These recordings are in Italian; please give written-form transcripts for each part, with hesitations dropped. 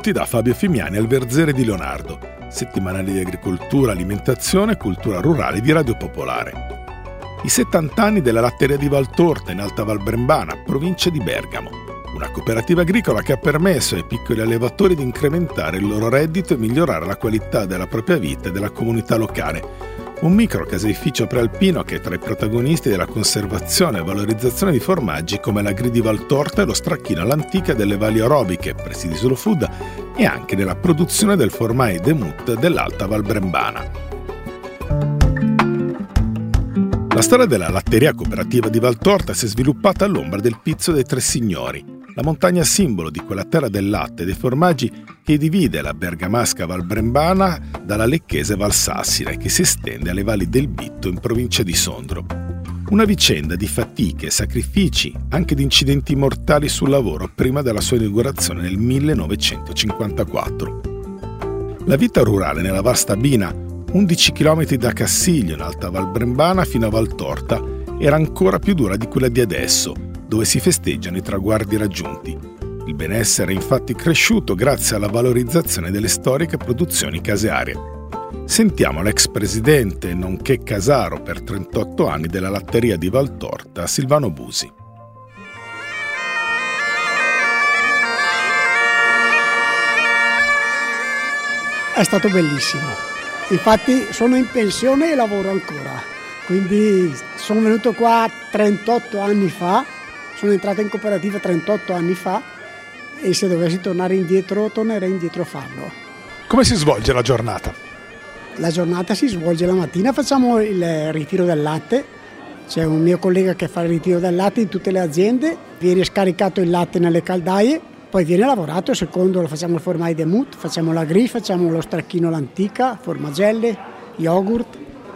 benvenuti da Fabio Fimiani al Verzere di Leonardo, settimanale di agricoltura, alimentazione e cultura rurale di Radio Popolare. I 70 anni della latteria di Valtorta in Alta Val Brembana, provincia di Bergamo. Una cooperativa agricola che ha permesso ai piccoli allevatori di incrementare il loro reddito e migliorare la qualità della propria vita e della comunità locale. Un micro caseificio prealpino che è tra i protagonisti della conservazione e valorizzazione di formaggi come la Gri di Valtorta e lo stracchino all'antica delle valli orobiche, presidi Slow Food, e anche della produzione del formai Demut dell'Alta Val Brembana. La storia della latteria cooperativa di Valtorta si è sviluppata all'ombra del Pizzo dei Tre Signori, la montagna simbolo di quella terra del latte e dei formaggi che divide la bergamasca Val Brembana dalla lecchese Val Sassina e che si estende alle valli del Bitto in provincia di Sondrio. Una vicenda di fatiche, sacrifici, anche di incidenti mortali sul lavoro prima della sua inaugurazione nel 1954. La vita rurale nella Val Stabina, 11 km da Cassiglio in Alta Val Brembana fino a Valtorta, era ancora più dura di quella di adesso, dove si festeggiano i traguardi raggiunti. Il benessere è infatti cresciuto grazie alla valorizzazione delle storiche produzioni casearie. Sentiamo l'ex presidente, nonché casaro per 38 anni della latteria di Valtorta, Silvano Busi. È stato bellissimo. Infatti sono in pensione e lavoro ancora. Quindi sono venuto qua 38 anni fa. Sono entrato in cooperativa 38 anni fa e se dovessi tornare indietro, tornerei indietro a farlo. Come si svolge la giornata? La giornata si svolge la mattina, facciamo il ritiro del latte. C'è un mio collega che fa il ritiro del latte in tutte le aziende, viene scaricato il latte nelle caldaie, poi viene lavorato, secondo facciamo il formai Demut, facciamo la Gri, facciamo lo stracchino all'antica, formagelle, yogurt.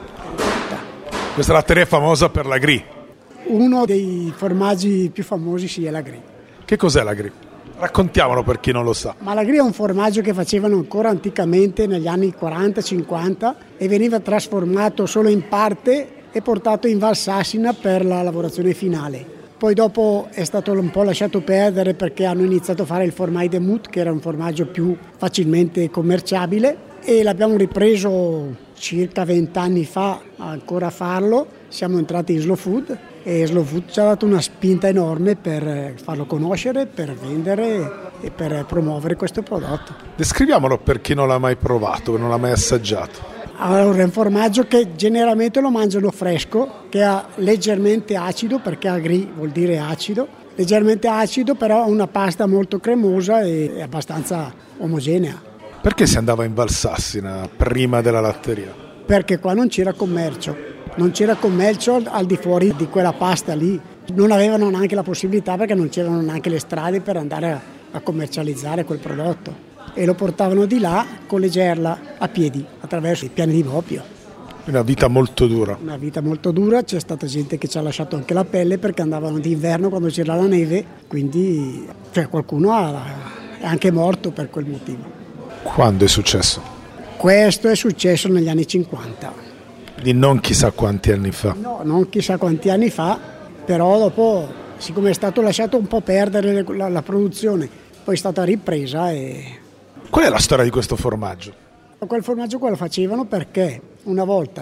Questa latteria è famosa per la Gri. Uno dei formaggi più famosi è la Gri. Che cos'è la Gri? Raccontiamolo per chi non lo sa. Ma la Gri è un formaggio che facevano ancora anticamente negli anni 40-50 e veniva trasformato solo in parte e portato in Val Sassina per la lavorazione finale. Poi dopo è stato un po' lasciato perdere perché hanno iniziato a fare il formai Demut, che era un formaggio più facilmente commerciabile, e l'abbiamo ripreso circa 20 anni fa ancora a farlo. Siamo entrati in Slow Food e Slow Food ci ha dato una spinta enorme per farlo conoscere, per vendere e per promuovere questo prodotto. Descriviamolo per chi non l'ha mai provato, non l'ha mai assaggiato. Allora, è un formaggio che generalmente lo mangiano fresco, che è leggermente acido, perché agri vuol dire acido, leggermente acido, però ha una pasta molto cremosa e abbastanza omogenea. Perché si andava in Val Sassina prima della latteria? Perché qua non c'era commercio. Non c'era commercio al di fuori di quella pasta lì. Non avevano neanche la possibilità perché non c'erano neanche le strade per andare a commercializzare quel prodotto. E lo portavano di là con le gerla a piedi attraverso i piani di Bobbio. Una vita molto dura. Una vita molto dura, c'è stata gente che ci ha lasciato anche la pelle perché andavano d'inverno quando c'era la neve, quindi qualcuno è anche morto per quel motivo. Quando è successo? Questo è successo negli anni 50. Di non chissà quanti anni fa. No, non chissà quanti anni fa, però dopo, siccome è stato lasciato un po' perdere la produzione, poi è stata ripresa e... Qual è la storia di questo formaggio? Quel formaggio qua lo facevano perché una volta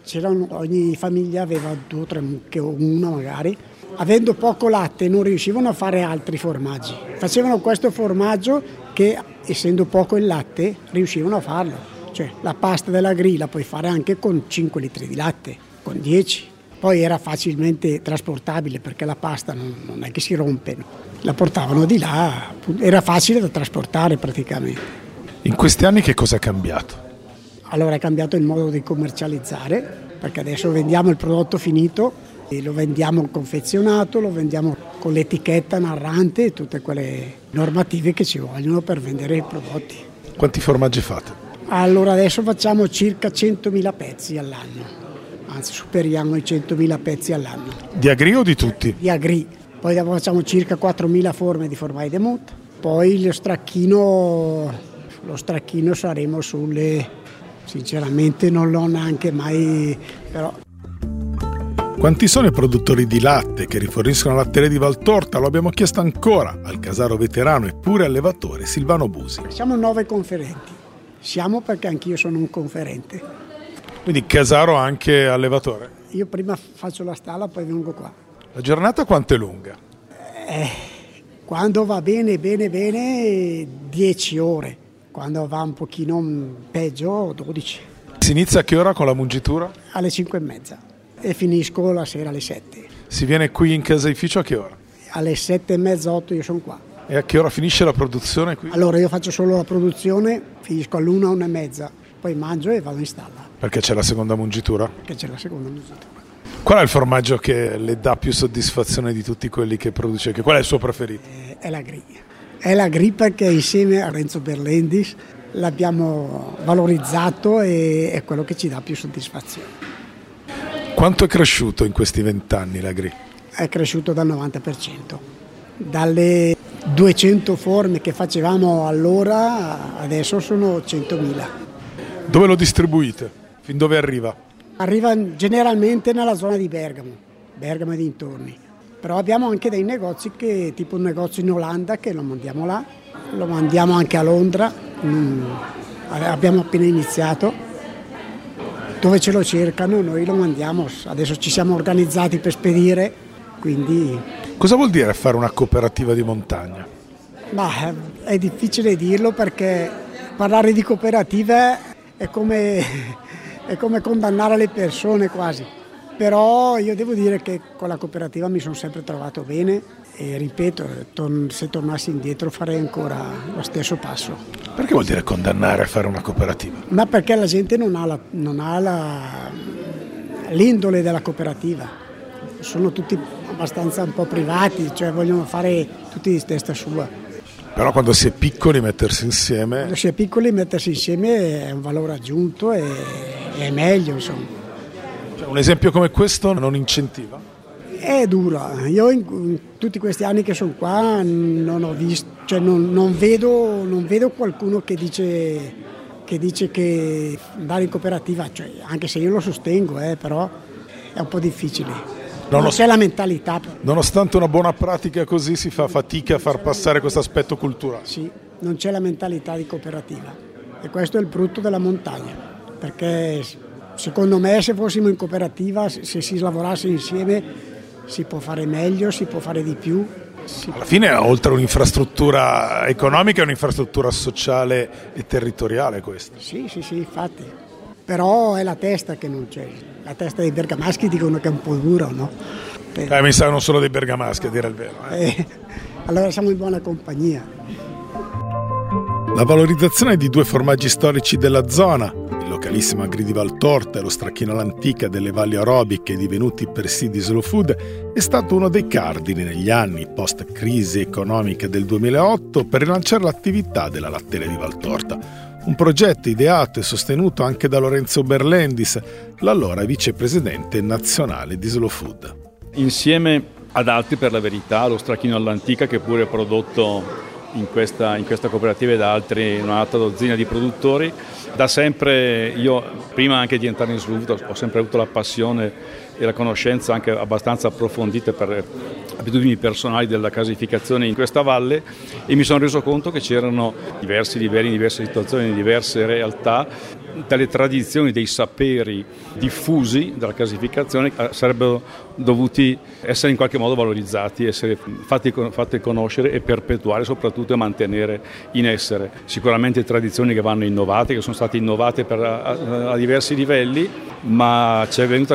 ogni famiglia aveva 2 o 3 mucche o una magari. Avendo poco latte non riuscivano a fare altri formaggi. Facevano questo formaggio che, essendo poco il latte, riuscivano a farlo. Cioè la pasta della Gri la puoi fare anche con 5 litri di latte, con 10. Poi era facilmente trasportabile perché la pasta non è che si rompe. La portavano di là, era facile da trasportare praticamente. In questi anni che cosa è cambiato? Allora è cambiato il modo di commercializzare, perché adesso vendiamo il prodotto finito e lo vendiamo confezionato, lo vendiamo con l'etichetta narrante e tutte quelle normative che ci vogliono per vendere i prodotti. Quanti formaggi fate? Allora adesso facciamo circa 100.000 pezzi all'anno, anzi superiamo i 100.000 pezzi all'anno. Di agri o di tutti? Di agri, poi dopo facciamo circa 4.000 forme di formai Demut, poi lo stracchino saremo sulle, sinceramente non l'ho neanche mai, però... Quanti sono i produttori di latte che riforniscono la latteria di Valtorta? Lo abbiamo chiesto ancora al casaro veterano e pure allevatore Silvano Busi. Siamo 9 conferenti. Siamo perché anch'io sono un conferente. Quindi casaro anche allevatore? Io prima faccio la stalla, poi vengo qua. La giornata quanto è lunga? Quando va bene, 10 ore. Quando va un pochino peggio, 12. Si inizia a che ora con la mungitura? Alle 5:30 e finisco la sera alle 7. Si viene qui in caseificio a che ora? Alle 7:30, 8 io sono qua. E a che ora finisce la produzione qui? Allora io faccio solo la produzione, finisco all'1, 1:30, poi mangio e vado in stalla. Perché c'è la seconda mungitura? Perché c'è la seconda mungitura. Qual è il formaggio che le dà più soddisfazione di tutti quelli che produce? Qual è il suo preferito? È la Gri. È la Gri perché insieme a Renzo Berlendis l'abbiamo valorizzato e è quello che ci dà più soddisfazione. Quanto è cresciuto in questi 20 anni la Gri? È cresciuto dal 90%. Dalle 200 forme che facevamo allora, adesso sono 100.000. Dove lo distribuite? Fin dove arriva? Arriva generalmente nella zona di Bergamo e dintorni. Però abbiamo anche dei negozi, tipo un negozio in Olanda che lo mandiamo là, lo mandiamo anche a Londra, abbiamo appena iniziato, dove ce lo cercano noi lo mandiamo, adesso ci siamo organizzati per spedire, quindi... Cosa vuol dire fare una cooperativa di montagna? Ma è difficile dirlo perché parlare di cooperative è come condannare le persone quasi. Però io devo dire che con la cooperativa mi sono sempre trovato bene e ripeto, se tornassi indietro farei ancora lo stesso passo. Perché vuol dire condannare a fare una cooperativa? Ma perché la gente non ha l'indole della cooperativa. Sono tutti abbastanza un po' privati, cioè vogliono fare tutti di testa sua. Però quando si è piccoli mettersi insieme... Quando si è piccoli mettersi insieme è un valore aggiunto e è meglio, insomma. Un esempio come questo non incentiva? È dura. Io in tutti questi anni che sono qua non ho visto, cioè non vedo qualcuno che dice che andare in cooperativa, cioè, anche se io lo sostengo, però è un po' difficile. Non c'è la mentalità. Nonostante una buona pratica così si fa fatica a far passare questo aspetto culturale. Sì, non c'è la mentalità di cooperativa e questo è il brutto della montagna, perché secondo me se fossimo in cooperativa, se si lavorasse insieme si può fare meglio, si può fare di più. Alla fine oltre un'infrastruttura economica è un'infrastruttura sociale e territoriale questa. Sì, infatti. Però è la testa che non c'è. La testa dei bergamaschi dicono che è un po' dura, no? Mi sa non solo dei bergamaschi, a dire il vero. Allora siamo in buona compagnia. La valorizzazione di 2 formaggi storici della zona, il localissimo Gri di Valtorta e lo stracchino all'antica delle valli arobiche divenuti persì di slow food, è stato uno dei cardini negli anni post-crisi economica del 2008 per rilanciare l'attività della latteria di Valtorta. Un progetto ideato e sostenuto anche da Lorenzo Berlendis, l'allora vicepresidente nazionale di Slow Food. Insieme ad altri, per la verità, lo stracchino all'antica che pure è prodotto in questa cooperativa e da un'altra dozzina di produttori. Da sempre io, prima anche di entrare in Slow Food, ho sempre avuto la passione e la conoscenza anche abbastanza approfondite per abitudini personali della casificazione in questa valle e mi sono reso conto che c'erano diversi livelli, diverse situazioni, diverse realtà. Dalle tradizioni, dei saperi diffusi della casificazione sarebbero dovuti essere in qualche modo valorizzati, essere fatti conoscere e perpetuare, soprattutto e mantenere in essere. Sicuramente tradizioni che vanno innovate, che sono state innovate a diversi livelli, ma mi è venuta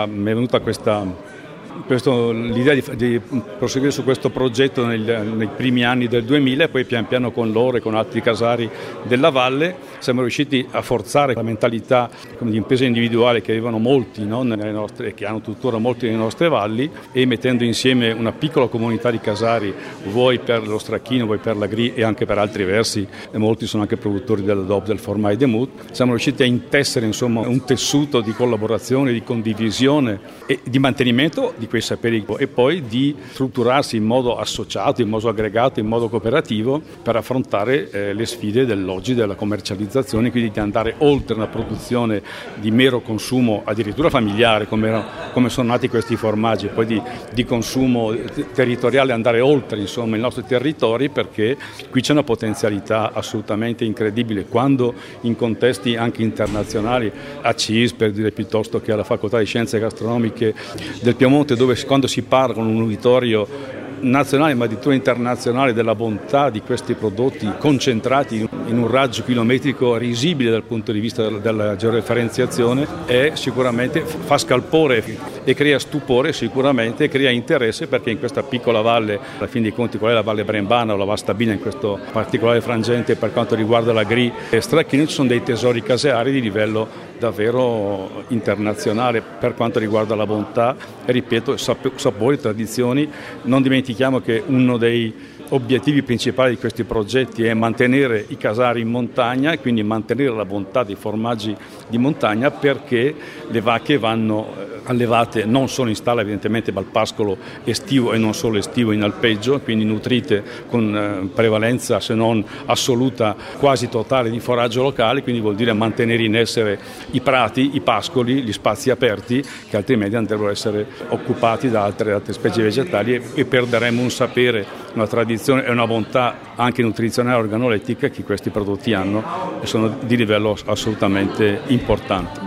l'idea di proseguire su questo progetto nei primi anni del 2000 e poi pian piano con loro e con altri casari della valle siamo riusciti a forzare la mentalità di impresa individuale che avevano molti, no, e che hanno tuttora molti nelle nostre valli, e mettendo insieme una piccola comunità di casari, vuoi per lo stracchino, vuoi per la Gri e anche per altri versi, e molti sono anche produttori del DOP, del Formai Demut, siamo riusciti a intessere insomma un tessuto di collaborazione, di condivisione e di mantenimento di quei saperi e poi di strutturarsi in modo associato, in modo aggregato, in modo cooperativo per affrontare le sfide dell'oggi della commercializzazione, quindi di andare oltre una produzione di mero consumo addirittura familiare come sono nati questi formaggi, poi di consumo territoriale, andare oltre insomma i nostri territori, perché qui c'è una potenzialità assolutamente incredibile quando in contesti anche internazionali, a CIS per dire, piuttosto che alla Facoltà di Scienze Gastronomiche del Piemonte, dove quando si parla con un uditorio nazionale ma addirittura internazionale della bontà di questi prodotti concentrati in un raggio chilometrico risibile dal punto di vista della georeferenziazione, è sicuramente fa scalpore e crea stupore, sicuramente crea interesse, perché in questa piccola valle, alla fin dei conti qual è la Valle Brembana o la Val Stabina, in questo particolare frangente per quanto riguarda la GRI e Stracchino, ci sono dei tesori caseari di livello davvero internazionale per quanto riguarda la bontà e, ripeto, sapori, tradizioni. Non dimentichiamo che uno dei obiettivi principali di questi progetti è mantenere i casari in montagna e quindi mantenere la bontà dei formaggi di montagna, perché le vacche vanno allevate non solo in stalla, evidentemente, ma al pascolo estivo e non solo estivo in alpeggio, quindi nutrite con prevalenza, se non assoluta, quasi totale di foraggio locale, quindi vuol dire mantenere in essere i prati, i pascoli, gli spazi aperti che altrimenti andrebbero a essere occupati da altre specie vegetali e perderemo un sapere, una tradizione e una bontà anche nutrizionale e organolettica che questi prodotti hanno e sono di livello assolutamente importante.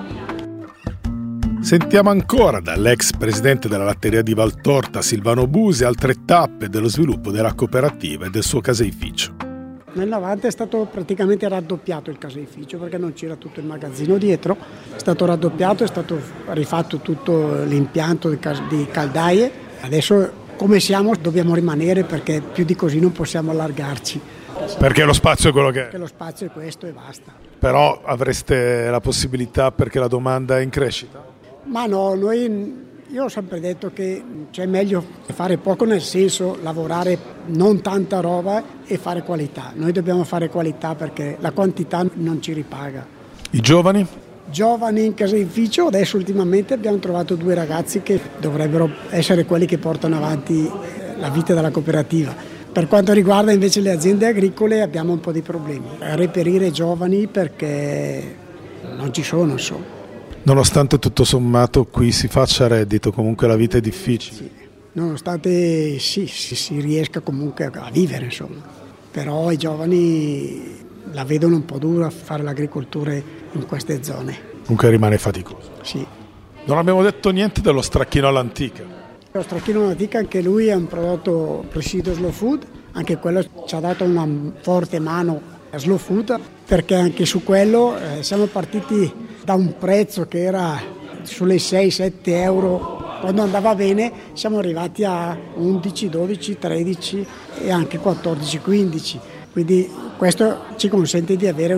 Sentiamo ancora dall'ex presidente della latteria di Valtorta, Silvano Busi, altre tappe dello sviluppo della cooperativa e del suo caseificio. Nel 90 è stato praticamente raddoppiato il caseificio, perché non c'era tutto il magazzino dietro, è stato raddoppiato, è stato rifatto tutto l'impianto di caldaie. Adesso come siamo dobbiamo rimanere, perché più di così non possiamo allargarci. Perché lo spazio è quello che è. Perché lo spazio è questo e basta. Però avreste la possibilità, perché la domanda è in crescita? Ma no, io ho sempre detto che c'è meglio fare poco, nel senso lavorare non tanta roba e fare qualità. Noi dobbiamo fare qualità perché la quantità non ci ripaga. I giovani? Giovani in caseificio, adesso ultimamente abbiamo trovato 2 ragazzi che dovrebbero essere quelli che portano avanti la vita della cooperativa. Per quanto riguarda invece le aziende agricole abbiamo un po' di problemi a reperire giovani, perché non ci sono, insomma. Nonostante tutto sommato qui si faccia reddito, comunque la vita è difficile. Sì. Nonostante si riesca comunque a vivere, insomma. Però i giovani la vedono un po' dura fare l'agricoltura in queste zone. Comunque rimane faticoso. Sì. Non abbiamo detto niente dello stracchino all'antica. Lo stracchino all'antica, anche lui è un prodotto presidio slow food, anche quello ci ha dato una forte mano a slow food, perché anche su quello siamo partiti da un prezzo che era sulle 6-7 euro, quando andava bene siamo arrivati a 11, 12, 13 e anche 14, 15, quindi questo ci consente di avere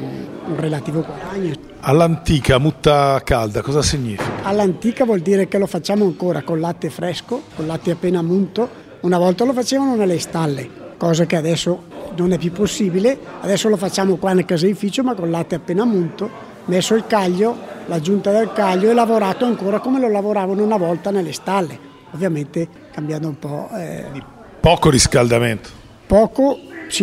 un relativo guadagno. All'antica mutta calda cosa significa? All'antica vuol dire che lo facciamo ancora con latte fresco, con latte appena munto. Una volta lo facevano nelle stalle, cosa che adesso non è più possibile. Adesso lo facciamo qua nel caseificio, ma con latte appena munto, messo il caglio, l'aggiunta del caglio, e lavorato ancora come lo lavoravano una volta nelle stalle, ovviamente cambiando un po'. Poco riscaldamento? Poco,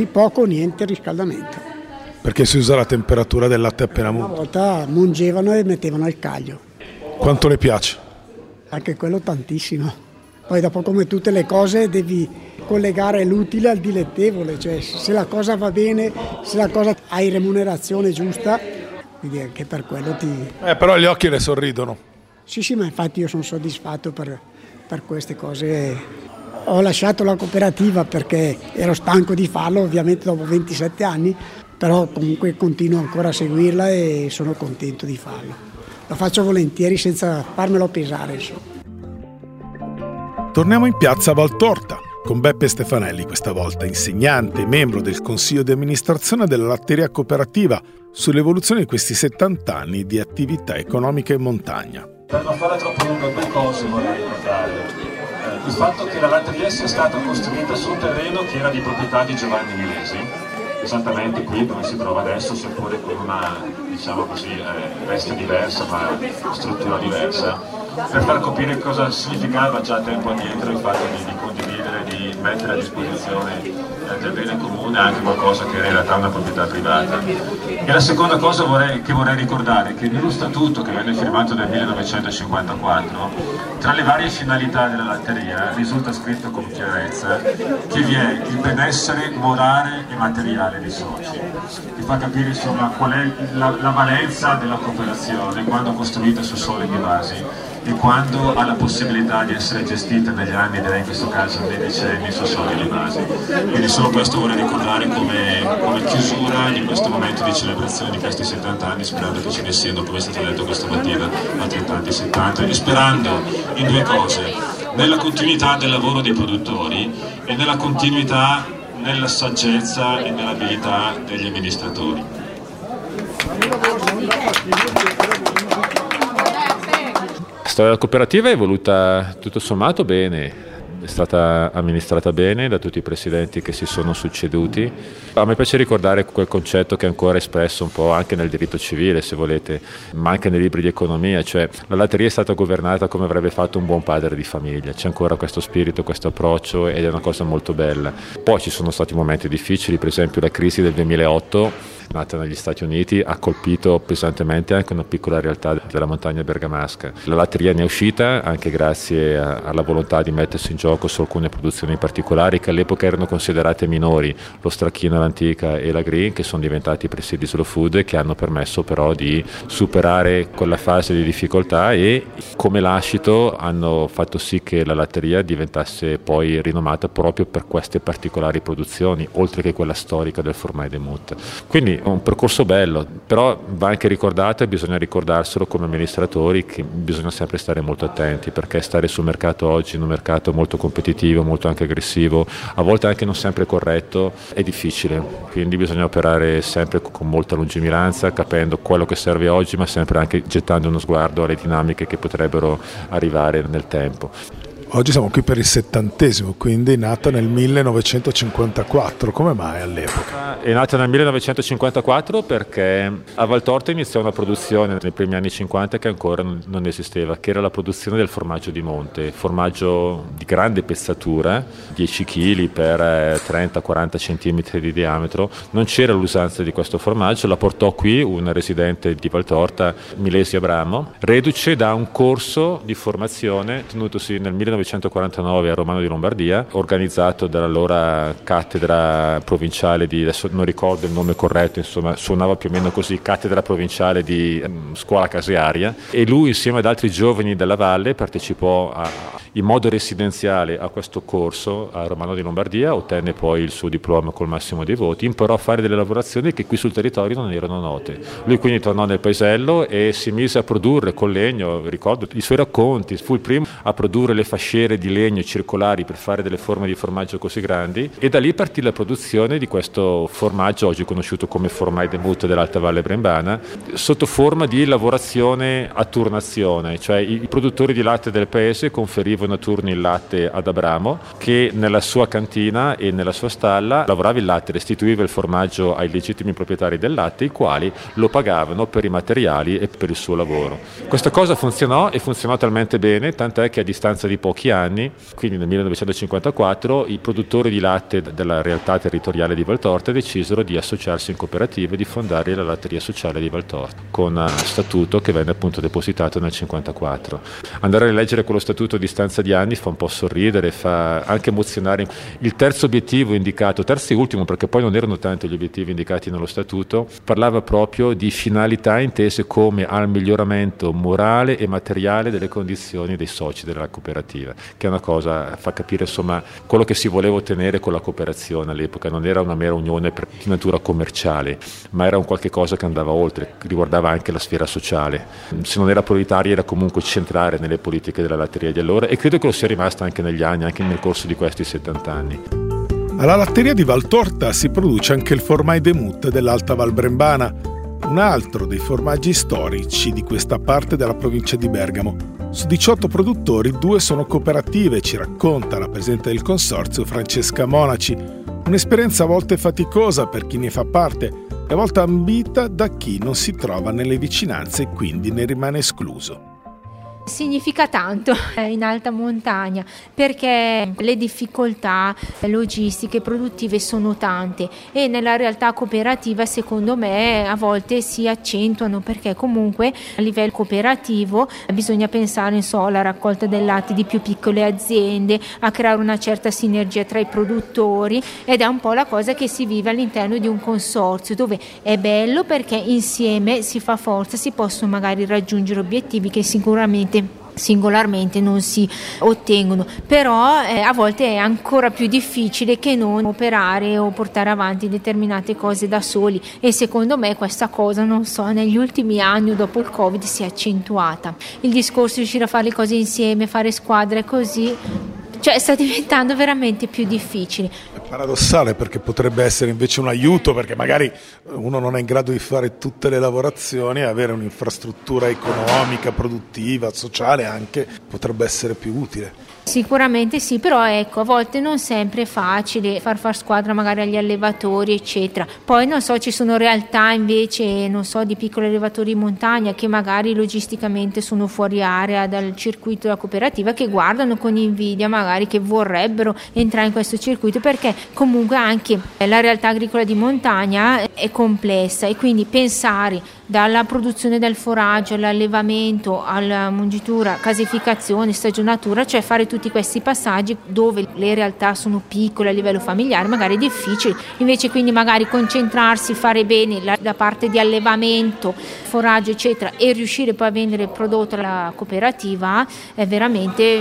niente riscaldamento. Perché si usa la temperatura del latte appena munto? Una volta mungevano e mettevano il caglio. Quanto le piace? Anche quello tantissimo. Poi dopo, come tutte le cose, devi collegare l'utile al dilettevole, cioè se la cosa va bene, se la cosa hai remunerazione giusta, quindi anche per quello però gli occhi le sorridono. Sì, ma infatti io sono soddisfatto per queste cose. Ho lasciato la cooperativa perché ero stanco di farlo, ovviamente dopo 27 anni, però comunque continuo ancora a seguirla e sono contento di farlo. Lo faccio volentieri senza farmelo pesare, insomma. Torniamo in piazza Valtorta con Beppe Stefanelli, questa volta insegnante e membro del consiglio di amministrazione della latteria cooperativa, sull'evoluzione di questi 70 anni di attività economica in montagna. Per non fare troppo lungo, 2 cose vorrei ricordare. Il fatto che la latteria sia stata costruita su un terreno che era di proprietà di Giovanni Milesi, esattamente qui dove si trova adesso, seppure con una, diciamo così, veste diversa ma struttura diversa. per far capire cosa significava già tempo addietro il fatto di condividere, di mettere a disposizione del bene comune anche qualcosa che era in realtà una proprietà privata. E la seconda cosa che vorrei ricordare è che nello statuto che venne firmato nel 1954, tra le varie finalità della latteria risulta scritto con chiarezza che vi è il benessere morale e materiale dei soci, che fa capire insomma qual è la valenza della cooperazione quando costruita su solide basi e quando ha la possibilità di essere gestita negli anni, direi in questo caso nei decenni, su solide basi. Quindi solo questo vorrei ricordare come chiusura di questo momento di celebrazione di questi 70 anni, sperando che ce ne siano, come è stato detto questa mattina, altrettanti 70, e sperando in due cose: nella continuità del lavoro dei produttori e nella continuità nella saggezza e nell'abilità degli amministratori. La storia della cooperativa è evoluta tutto sommato bene, è stata amministrata bene da tutti i presidenti che si sono succeduti. A me piace ricordare quel concetto che è ancora espresso un po' anche nel diritto civile, se volete, ma anche nei libri di economia, cioè la latteria è stata governata come avrebbe fatto un buon padre di famiglia. C'è ancora questo spirito, questo approccio, ed è una cosa molto bella. Poi ci sono stati momenti difficili, per esempio la crisi del 2008, nata negli Stati Uniti, ha colpito pesantemente anche una piccola realtà della montagna bergamasca. La latteria ne è uscita anche grazie alla volontà di mettersi in gioco su alcune produzioni particolari che all'epoca erano considerate minori, lo Stracchino all'Antica e la Green, che sono diventati presidi slow food e che hanno permesso però di superare quella fase di difficoltà e come lascito hanno fatto sì che la latteria diventasse poi rinomata proprio per queste particolari produzioni, oltre che quella storica del Formai Demut. Quindi un percorso bello, però va anche ricordato e bisogna ricordarselo come amministratori che bisogna sempre stare molto attenti, perché stare sul mercato oggi, in un mercato molto competitivo, molto anche aggressivo, a volte anche non sempre corretto, è difficile, quindi bisogna operare sempre con molta lungimiranza, capendo quello che serve oggi, ma sempre anche gettando uno sguardo alle dinamiche che potrebbero arrivare nel tempo. Oggi siamo qui per il 70°, quindi è nata nel 1954. Come mai all'epoca? È nata nel 1954 perché a Valtorta iniziò una produzione nei primi anni 50 che ancora non esisteva, che era la produzione del formaggio di monte, formaggio di grande pezzatura, 10 kg per 30-40 cm di diametro. Non c'era l'usanza di questo formaggio, la portò qui un residente di Valtorta, Milesi Abramo, reduce da un corso di formazione tenutosi nel 1949 a Romano di Lombardia, organizzato dall'allora cattedra provinciale di, adesso non ricordo il nome corretto, insomma suonava più o meno così, cattedra provinciale di scuola casearia, e lui insieme ad altri giovani della valle partecipò in modo residenziale a questo corso a Romano di Lombardia, ottenne poi il suo diploma col massimo dei voti, imparò a fare delle lavorazioni che qui sul territorio non erano note. Lui quindi tornò nel paesello e si mise a produrre con legno, ricordo i suoi racconti, fu il primo a produrre le fasciere di legno circolari per fare delle forme di formaggio così grandi, e da lì partì la produzione di questo formaggio oggi conosciuto come Formai Demut dell'Alta Valle Brembana, sotto forma di lavorazione a turnazione, cioè i produttori di latte del paese conferivano a turni il latte ad Abramo, che nella sua cantina e nella sua stalla lavorava il latte, restituiva il formaggio ai legittimi proprietari del latte, i quali lo pagavano per i materiali e per il suo lavoro. Questa cosa funzionò e funzionò talmente bene, tant'è che a distanza di pochi anni, quindi nel 1954, i produttori di latte della realtà territoriale di Valtorta decisero di associarsi in cooperativa e di fondare la latteria sociale di Valtorta, con statuto che venne appunto depositato nel 1954. Andare a rileggere quello statuto a distanza di anni fa un po' sorridere, fa anche emozionare. Il terzo obiettivo indicato, terzo e ultimo perché poi non erano tanti gli obiettivi indicati nello statuto, parlava proprio di finalità intese come al miglioramento morale e materiale delle condizioni dei soci della cooperativa, che è una cosa, fa capire insomma quello che si voleva ottenere con la cooperazione all'epoca. Non era una mera unione di natura commerciale, ma era un qualche cosa che andava oltre, che riguardava anche la sfera sociale. Se non era prioritaria era comunque centrale nelle politiche della latteria di allora, e credo che lo sia rimasta anche negli anni, anche nel corso di questi 70 anni. Alla latteria di Valtorta si produce anche il Formai Demut dell'Alta Val Brembana, un altro dei formaggi storici di questa parte della provincia di Bergamo. Su 18 produttori, 2 sono cooperative, ci racconta la presidente del consorzio Francesca Monaci. Un'esperienza a volte faticosa per chi ne fa parte e a volte ambita da chi non si trova nelle vicinanze e quindi ne rimane escluso. Significa tanto in alta montagna, perché le difficoltà logistiche produttive sono tante e nella realtà cooperativa secondo me a volte si accentuano, perché comunque a livello cooperativo bisogna pensare alla raccolta del latte di più piccole aziende, a creare una certa sinergia tra i produttori, ed è un po' la cosa che si vive all'interno di un consorzio, dove è bello perché insieme si fa forza, si possono magari raggiungere obiettivi che sicuramente singolarmente non si ottengono, però a volte è ancora più difficile che non operare o portare avanti determinate cose da soli, e secondo me questa cosa, negli ultimi anni o dopo il Covid si è accentuata. Il discorso di riuscire a fare le cose insieme, fare squadre così, sta diventando veramente più difficile. È paradossale, perché potrebbe essere invece un aiuto, perché magari uno non è in grado di fare tutte le lavorazioni, avere un'infrastruttura economica, produttiva, sociale anche, potrebbe essere più utile. Sicuramente sì, però a volte non sempre è facile far squadra magari agli allevatori eccetera. Poi ci sono realtà invece di piccoli allevatori in montagna che magari logisticamente sono fuori area dal circuito della cooperativa, che guardano con invidia, magari che vorrebbero entrare in questo circuito, perché comunque anche la realtà agricola di montagna è complessa, e quindi pensare dalla produzione del foraggio all'allevamento, alla mungitura, casificazione, stagionatura, cioè fare tutti questi passaggi dove le realtà sono piccole a livello familiare, magari è difficile, invece quindi magari concentrarsi, fare bene la parte di allevamento, foraggio eccetera, e riuscire poi a vendere il prodotto alla cooperativa è veramente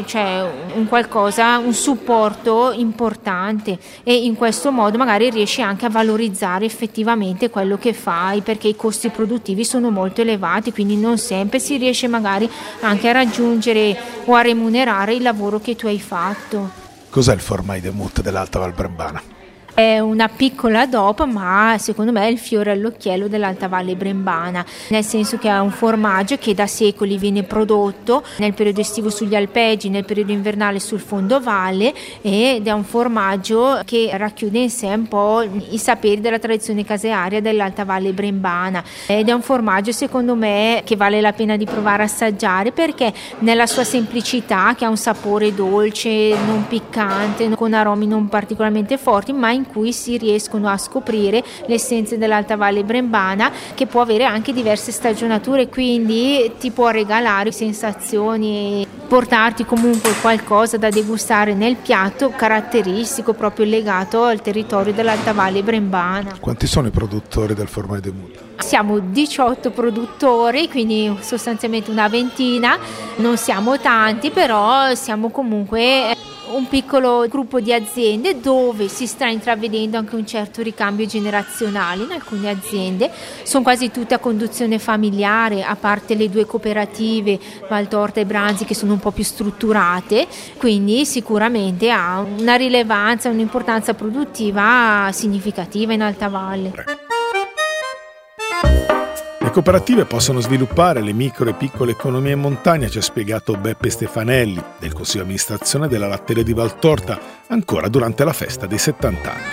un supporto importante, e in questo modo magari riesci anche a valorizzare effettivamente quello che fai, perché i costi produttivi sono molto elevati, quindi non sempre si riesce magari anche a raggiungere o a remunerare il lavoro che tu hai fatto. Cos'è il Formai de Mutte dell'Alta Val Brembana? È una piccola DOP, ma secondo me è il fiore all'occhiello dell'Alta Valle Brembana, nel senso che è un formaggio che da secoli viene prodotto nel periodo estivo sugli alpeggi, nel periodo invernale sul fondovalle, ed è un formaggio che racchiude in sé un po' i saperi della tradizione casearia dell'Alta Valle Brembana, ed è un formaggio secondo me che vale la pena di provare a assaggiare, perché nella sua semplicità, che ha un sapore dolce, non piccante, con aromi non particolarmente forti, ma in cui si riescono a scoprire le essenze dell'Alta Valle Brembana, che può avere anche diverse stagionature, quindi ti può regalare sensazioni, portarti comunque qualcosa da degustare nel piatto caratteristico proprio legato al territorio dell'Alta Valle Brembana. Quanti sono i produttori del Formai de Mutte? Siamo 18 produttori, quindi sostanzialmente una ventina, non siamo tanti, però siamo comunque un piccolo gruppo di aziende dove si sta intravedendo anche un certo ricambio generazionale in alcune aziende. Sono quasi tutte a conduzione familiare, a parte le due cooperative Valtorta e Branzi che sono un po' più strutturate, quindi sicuramente ha una rilevanza, un'importanza produttiva significativa in Alta Valle. Le cooperative possono sviluppare le micro e piccole economie in montagna, ci ha spiegato Beppe Stefanelli, del Consiglio di amministrazione della latteria di Valtorta, ancora durante la festa dei 70 anni.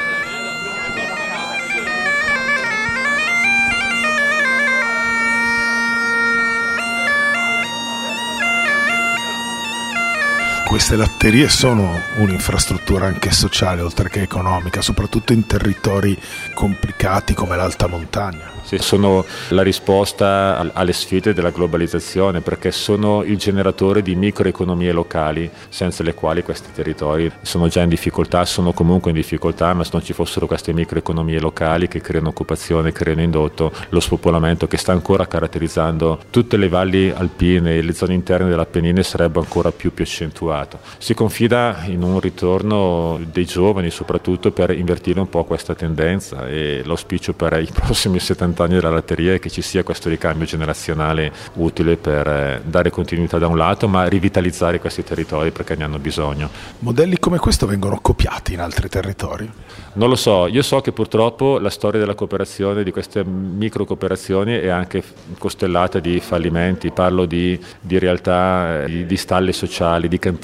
Queste latterie sono un'infrastruttura anche sociale, oltre che economica, soprattutto in territori complicati come l'alta montagna. Sì, sono la risposta alle sfide della globalizzazione, perché sono il generatore di microeconomie locali, senza le quali questi territori sono già in difficoltà, sono comunque in difficoltà, ma se non ci fossero queste microeconomie locali che creano occupazione, creano indotto, lo spopolamento che sta ancora caratterizzando tutte le valli alpine e le zone interne dell'Appennine sarebbe ancora più accentuato. Si confida in un ritorno dei giovani soprattutto per invertire un po' questa tendenza, e l'auspicio per i prossimi 70 anni della latteria è che ci sia questo ricambio generazionale utile per dare continuità da un lato, ma rivitalizzare questi territori perché ne hanno bisogno. Modelli come questo vengono copiati in altri territori? Non lo so, io so che purtroppo la storia della cooperazione, di queste micro cooperazioni, è anche costellata di fallimenti. Parlo di realtà, di stalle sociali, di cantine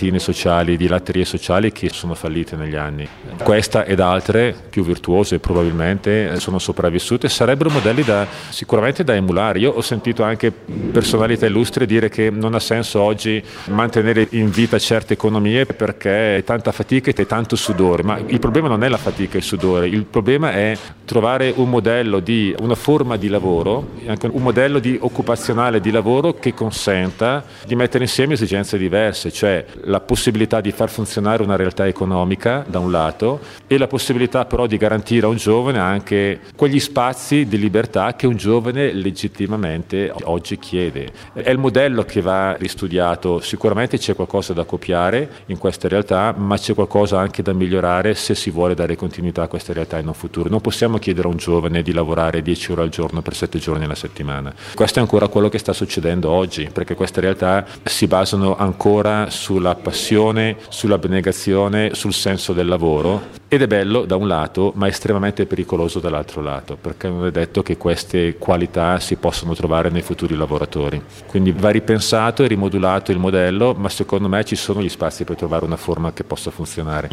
cantine sociali, di latterie sociali che sono fallite negli anni. Questa ed altre, più virtuose probabilmente, sono sopravvissute, sarebbero modelli sicuramente da emulare. Io ho sentito anche personalità illustri dire che non ha senso oggi mantenere in vita certe economie perché è tanta fatica e tanto sudore, ma il problema non è la fatica e il sudore, il problema è trovare un modello una forma di lavoro, anche un modello occupazionale di lavoro che consenta di mettere insieme esigenze diverse, cioè la possibilità di far funzionare una realtà economica da un lato e la possibilità però di garantire a un giovane anche quegli spazi di libertà che un giovane legittimamente oggi chiede. È il modello che va ristudiato, sicuramente c'è qualcosa da copiare in queste realtà, ma c'è qualcosa anche da migliorare se si vuole dare continuità a queste realtà in un futuro. Non possiamo chiedere a un giovane di lavorare 10 ore al giorno per 7 giorni alla settimana. Questo è ancora quello che sta succedendo oggi, perché queste realtà si basano ancora sulla passione, sull'abnegazione, sul senso del lavoro, ed è bello da un lato, ma estremamente pericoloso dall'altro lato, perché non è detto che queste qualità si possano trovare nei futuri lavoratori. Quindi va ripensato e rimodulato il modello, ma secondo me ci sono gli spazi per trovare una forma che possa funzionare.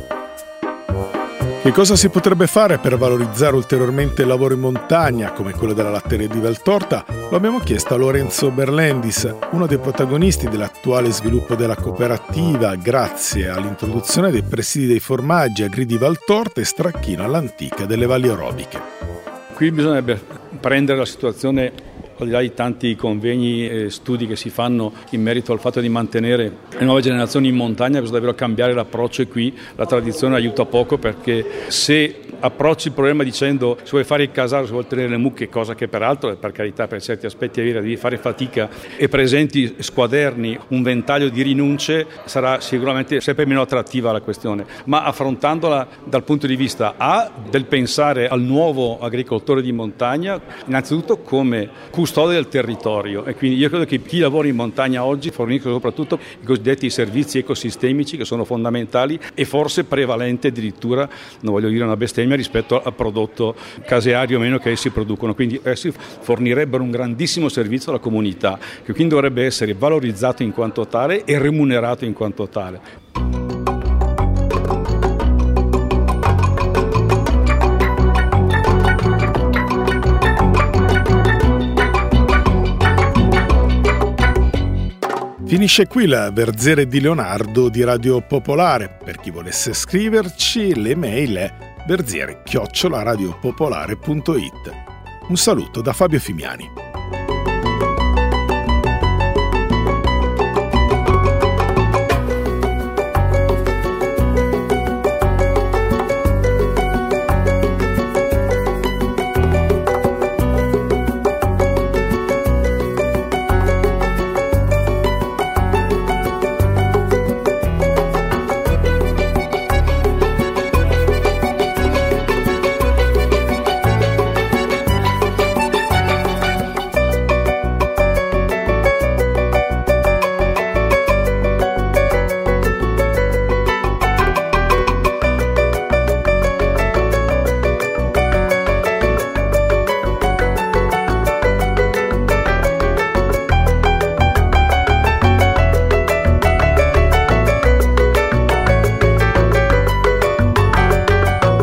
Che cosa si potrebbe fare per valorizzare ulteriormente il lavoro in montagna, come quello della latteria di Valtorta? Lo abbiamo chiesto a Lorenzo Berlendis, uno dei protagonisti dell'attuale sviluppo della cooperativa, grazie all'introduzione dei presidi dei formaggi Agri di Valtorta e Stracchino all'Antica delle Valli Orobiche. Qui bisognerebbe prendere la situazione al di là di tanti convegni e studi che si fanno in merito al fatto di mantenere le nuove generazioni in montagna, bisogna davvero cambiare l'approccio, e qui la tradizione aiuta poco, perché se approcci il problema dicendo se vuoi fare il casaro, se vuoi tenere le mucche, cosa che peraltro per carità per certi aspetti è vera, devi fare fatica, e presenti squaderni un ventaglio di rinunce, sarà sicuramente sempre meno attrattiva la questione, ma affrontandola dal punto di vista del pensare al nuovo agricoltore di montagna, innanzitutto come custode del territorio, e quindi io credo che chi lavora in montagna oggi fornisca soprattutto i cosiddetti servizi ecosistemici, che sono fondamentali e forse prevalente addirittura, non voglio dire una bestemmia, rispetto al prodotto caseario o meno che essi producono. Quindi essi fornirebbero un grandissimo servizio alla comunità, che quindi dovrebbe essere valorizzato in quanto tale e remunerato in quanto tale. Finisce qui la Verzere di Leonardo di Radio Popolare. Per chi volesse scriverci, l'email è verziere@radiopopolare.it. Un saluto da Fabio Fimiani.